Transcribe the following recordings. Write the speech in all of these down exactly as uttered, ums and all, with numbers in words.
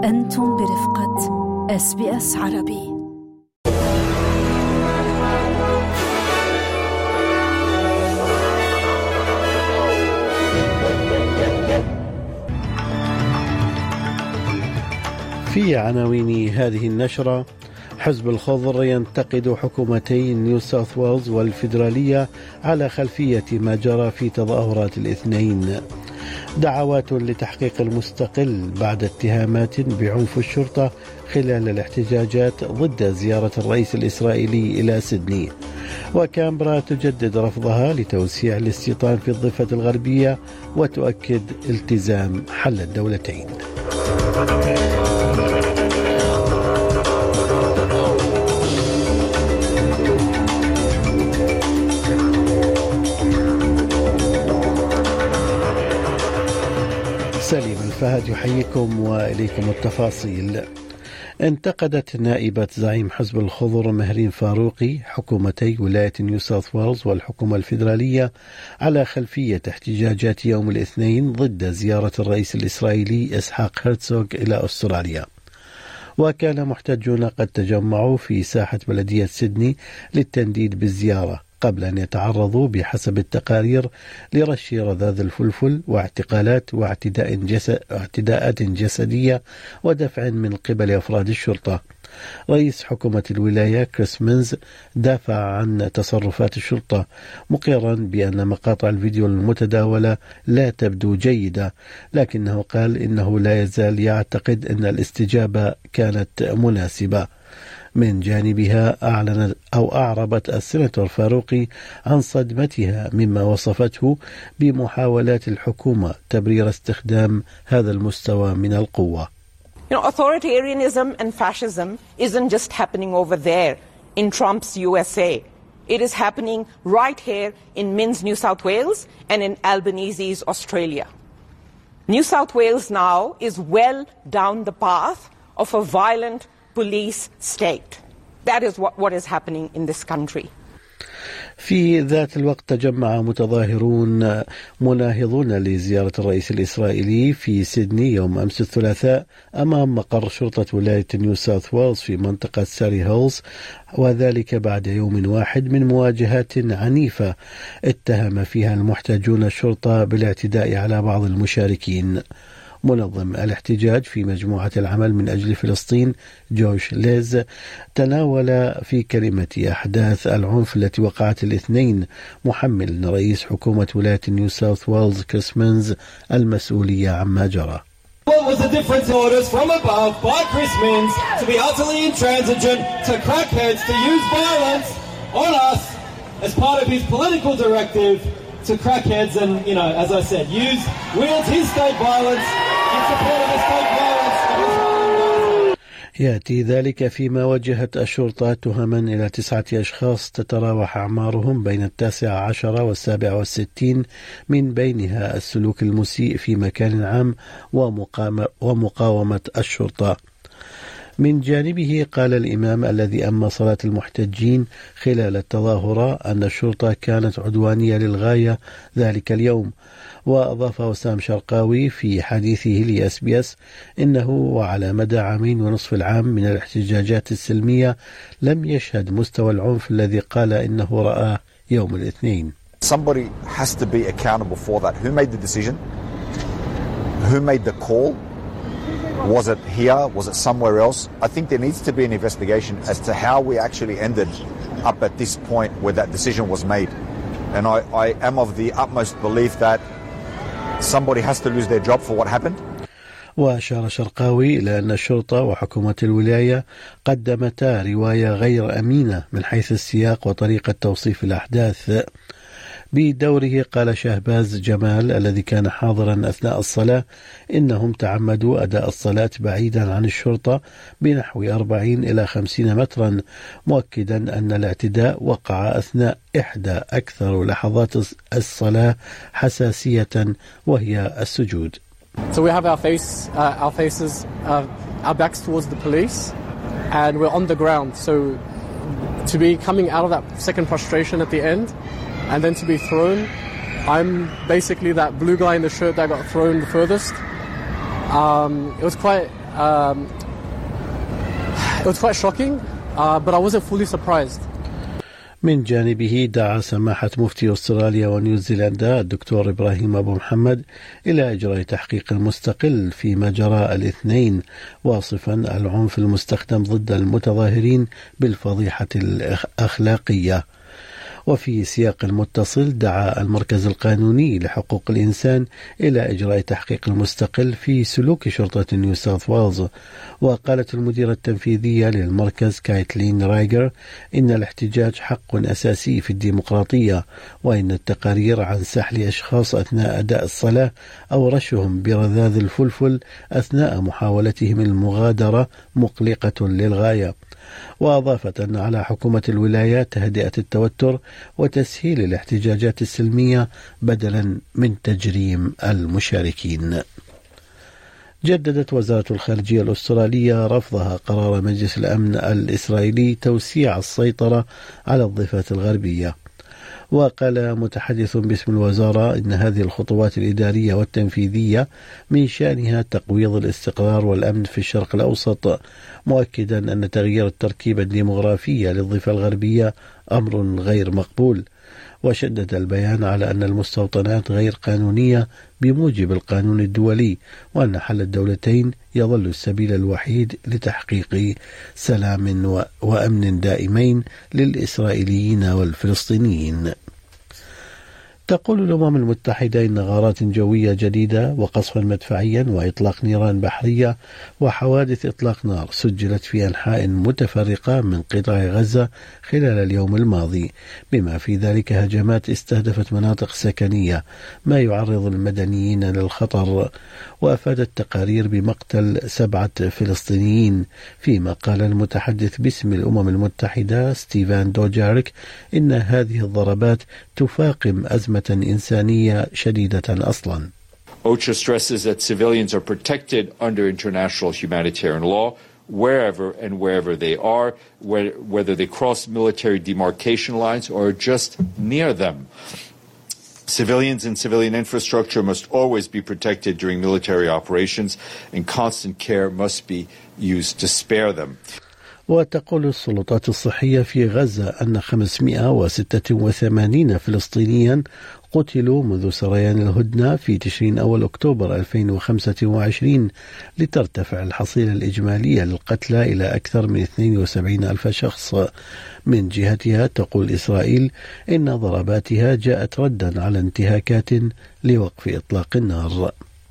أنتم برفقة إس بي إس عربي. في عناوين هذه النشرة: حزب الخضر ينتقد حكومتي نيو ساوث ويلز والفيدرالية على خلفية ما جرى في تظاهرات الاثنين. دعوات لتحقيق المستقل بعد اتهامات بعنف الشرطة خلال الاحتجاجات ضد زيارة الرئيس الإسرائيلي إلى سيدني. وكامبرا تجدد رفضها لتوسيع الاستيطان في الضفة الغربية وتؤكد التزام حل الدولتين. سليم الفهد يحييكم وإليكم التفاصيل. انتقدت نائبة زعيم حزب الخضر مهرين فاروقي حكومتي ولاية نيو ساوث ويلز والحكومة الفيدرالية على خلفية احتجاجات يوم الاثنين ضد زيارة الرئيس الإسرائيلي إسحاق هرتزوغ إلى أستراليا. وكان محتجون قد تجمعوا في ساحة بلدية سيدني للتنديد بالزيارة قبل أن يتعرضوا بحسب التقارير لرش رذاذ الفلفل واعتقالات واعتداء جسد واعتداءات جسدية ودفع من قبل أفراد الشرطة. رئيس حكومة الولاية كريس مينز دافع عن تصرفات الشرطة مقرا بأن مقاطع الفيديو المتداولة لا تبدو جيدة، لكنه قال إنه لا يزال يعتقد أن الاستجابة كانت مناسبة. من جانبها أعلنت أو أعربت السيناتور فاروقي عن صدمتها مما وصفته بمحاولات الحكومة تبرير استخدام هذا المستوى من القوة. You know, authoritarianism and fascism isn't just happening over there in Trump's U S A. It is happening right here in Minns, New South Wales, and in Albanese's Australia. New South Wales now is well down the path of a violent police state. That is what, what is happening in this country. في ذات الوقت تجمع متظاهرون مناهضون لزيارة الرئيس الإسرائيلي في سيدني يوم أمس الثلاثاء أمام مقر شرطة ولاية نيو ساوث ويلز في منطقة ساري هولز، وذلك بعد يوم واحد من مواجهات عنيفة اتهم فيها المحتجون الشرطة بالاعتداء على بعض المشاركين. منظم الاحتجاج في مجموعة العمل من أجل فلسطين جوش ليز تناول في كلمة أحداث العنف التي وقعت الاثنين، محمل رئيس حكومة ولاية نيو ساوث ويلز كريس مينز المسؤولية عما جرى. What was the difference orders from above by Chris Minns to be utterly intransigent to crackheads to use violence on us as part of his political directive to crackheads and, you know, as I said, use, wields his state violence in support of the state violence of Israel. يأتي ذلك فيما وجهت الشرطة تهما إلى تسعة أشخاص تتراوح أعمارهم بين التاسعة عشر والسابعة والستين، من بينها السلوك المسيء في مكان عام ومقاومة الشرطة. من جانبه قال الإمام الذي أما صلاة المحتجين خلال التظاهرة أن الشرطة كانت عدوانية للغاية ذلك اليوم. وأضاف وسام شرقاوي في حديثه لإس بي إس إنه وعلى مدى عامين ونصف العام من الاحتجاجات السلمية لم يشهد مستوى العنف الذي قال إنه رآه يوم الاثنين. Somebody has to be accountable for that. Who made the decision? Who made the call? Was it here? Was it somewhere else? I think there needs to be an investigation as to how we actually ended up at this point where that decision was made. And I, I am of the utmost belief that somebody has to lose their job for what happened. وأشار شرقاوي إلى أن الشرطة وحكومة الولاية قدمتا رواية غير أمينة من حيث السياق وطريقة توصيف الأحداث. بدوره قال شهباز جمال الذي كان حاضرا أثناء الصلاة إنهم تعمدوا أداء الصلاة بعيدا عن الشرطة بنحو أربعين إلى خمسين مترا، مؤكدا أن الاعتداء وقع أثناء إحدى أكثر لحظات الصلاة حساسية وهي السجود. So we have our face, uh, our faces, uh, our backs towards the police, and we're on the ground. So to be coming out of that second prostration at the end, and then to be thrown, I'm basically that blue guy in the shirt that got thrown the furthest. Um, it was quite um, it was quite shocking, uh, but I wasn't fully surprised. من جانبه دعا سماحة مفتي أستراليا ونيوزيلندا الدكتور إبراهيم أبو محمد إلى إجراء تحقيق مستقل فيما جرى الاثنين، واصفا العنف المستخدم ضد المتظاهرين بالفضيحة الأخلاقية. وفي سياق متصل دعا المركز القانوني لحقوق الإنسان إلى إجراء تحقيق مستقل في سلوك شرطة نيو ساوث ويلز. وقالت المديرة التنفيذية للمركز كايتلين رايجر إن الاحتجاج حق أساسي في الديمقراطية، وإن التقارير عن سحل أشخاص أثناء أداء الصلاة أو رشهم برذاذ الفلفل أثناء محاولتهم المغادرة مقلقة للغاية. وأضافت أن على حكومة الولايات تهدئة التوتر وتسهيل الاحتجاجات السلمية بدلا من تجريم المشاركين. جددت وزارة الخارجية الأسترالية رفضها قرار مجلس الأمن الإسرائيلي توسيع السيطرة على الضفة الغربية. وقال متحدث باسم الوزارة إن هذه الخطوات الإدارية والتنفيذية من شأنها تقويض الاستقرار والأمن في الشرق الأوسط، مؤكدا أن تغيير التركيبة الديمغرافية للضفة الغربية أمر غير مقبول. وشدد البيان على أن المستوطنات غير قانونية بموجب القانون الدولي، وأن حل الدولتين يظل السبيل الوحيد لتحقيق سلام وأمن دائمين للإسرائيليين والفلسطينيين. تقول الأمم المتحدة إن غارات جوية جديدة وقصفا مدفعيا وإطلاق نيران بحرية وحوادث إطلاق نار سجلت في أنحاء متفرقة من قطاع غزة خلال اليوم الماضي، بما في ذلك هجمات استهدفت مناطق سكنية، ما يعرض المدنيين للخطر. وأفادت تقارير بمقتل سبعة فلسطينيين، فيما قال المتحدث باسم الأمم المتحدة ستيفان دوجاريك إن هذه الضربات تفاقم أزمة إنسانية شديدة أصلا. OCHA stresses that civilians are protected under international humanitarian law wherever and wherever they are, whether they cross military demarcation lines or just near them. Civilians and civilian infrastructure must always be protected during military operations, and constant care must be used to spare them. وتقول السلطات الصحية في غزة أن خمسمائة وستة وثمانين فلسطينيا قتلوا منذ سريان الهدنة في تشرين أول أكتوبر ألفين وخمسة وعشرين، لترتفع الحصيلة الإجمالية للقتلى إلى أكثر من اثنين وسبعين ألف شخص. من جهتها تقول إسرائيل إن ضرباتها جاءت ردا على انتهاكات لوقف إطلاق النار.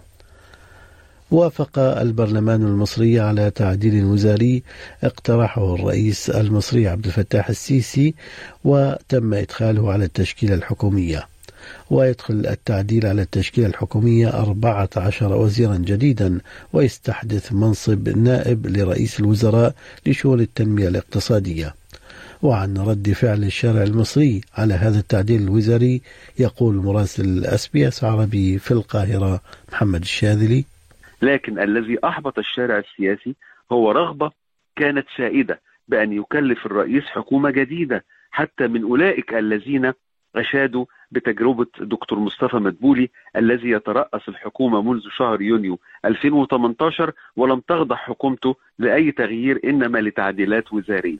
وافق البرلمان المصري على تعديل وزاري اقترحه الرئيس المصري عبد الفتاح السيسي، وتم إدخاله على التشكيلة الحكومية. ويدخل التعديل على التشكيلة الحكومية أربعة عشر وزيرا جديدا، ويستحدث منصب نائب لرئيس الوزراء لشؤون التنمية الاقتصادية. وعن رد فعل الشارع المصري على هذا التعديل الوزاري يقول مراسل اس بي اس عربي في القاهرة محمد الشاذلي: لكن الذي أحبط الشارع السياسي هو رغبة كانت سائدة بأن يكلف الرئيس حكومة جديدة، حتى من أولئك الذين أشادوا بتجربة دكتور مصطفى مدبولي الذي يترأس الحكومة منذ شهر يونيو ألفين وثمانية عشر ولم تخضع حكومته لأي تغيير إنما لتعديلات وزارية.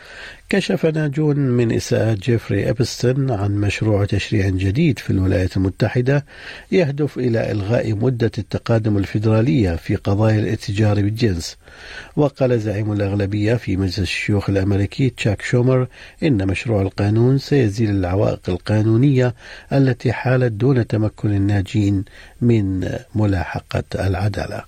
كشف ناجون من إساءات جيفري إبستن عن مشروع تشريع جديد في الولايات المتحدة يهدف إلى إلغاء مدة التقادم الفيدرالية في قضايا الاتجار بالجنس. وقال زعيم الأغلبية في مجلس الشيوخ الأمريكي تشاك شومر إن مشروع القانون سيزيل العوائق القانونية التي حالت دون تمكن الناجين من ملاحقة العدالة.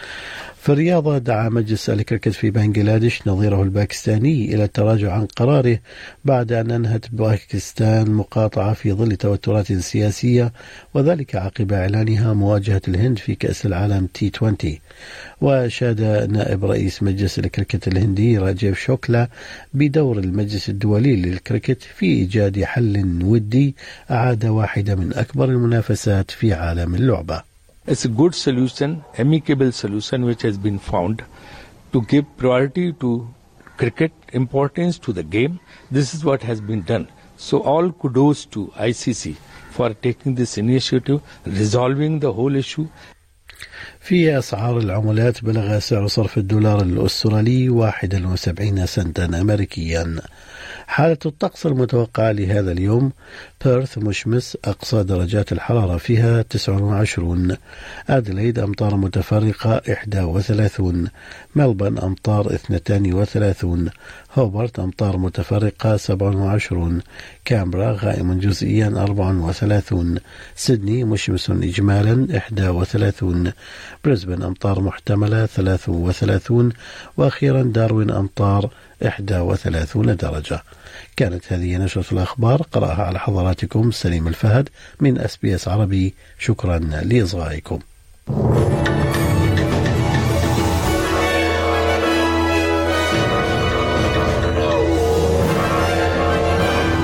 في الرياضة دعا مجلس الكريكت في بنغلاديش نظيره الباكستاني إلى التراجع عن قراره بعد أن أنهت باكستان مقاطعة في ظل توترات سياسية، وذلك عقب إعلانها مواجهة الهند في كأس العالم تي عشرين. وأشاد نائب رئيس مجلس الكريكت الهندي راجيف شوكلا بدور المجلس الدولي للكريكت في إيجاد حل ودي أعاد واحدة من أكبر المنافسات في عالم اللعبة. It's a good solution, amicable solution which has been found to give priority to cricket, importance to the game. This is what has been done. So all kudos to I C C for taking this initiative, resolving the whole issue. في أسعار العملات بلغ سعر صرف الدولار الأسترالي واحد وسبعين سنتا أمريكيا. حالة الطقس المتوقعة لهذا اليوم: بيرث مشمس، أقصى درجات الحرارة فيها تسعة وعشرين. أديلايد أمطار متفرقة إحدى وثلاثون. ملبورن أمطار اثنتان وثلاثون. هوبرت أمطار متفرقة سبعة وعشرون. كامبرا غائم جزئيا أربعة وثلاثون. سيدني مشمس إجمالا إحدى وثلاثون. بريسبن أمطار محتملة ثلاثة وثلاثون. وأخيرا داروين أمطار إحدى وثلاثون درجة. كانت هذه نشرة الأخبار، قرأها على حضراتكم سليم الفهد من أس بي أس عربي. شكرا لإصغائكم.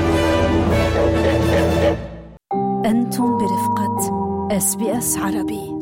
أنتم برفقة أس بي أس عربي.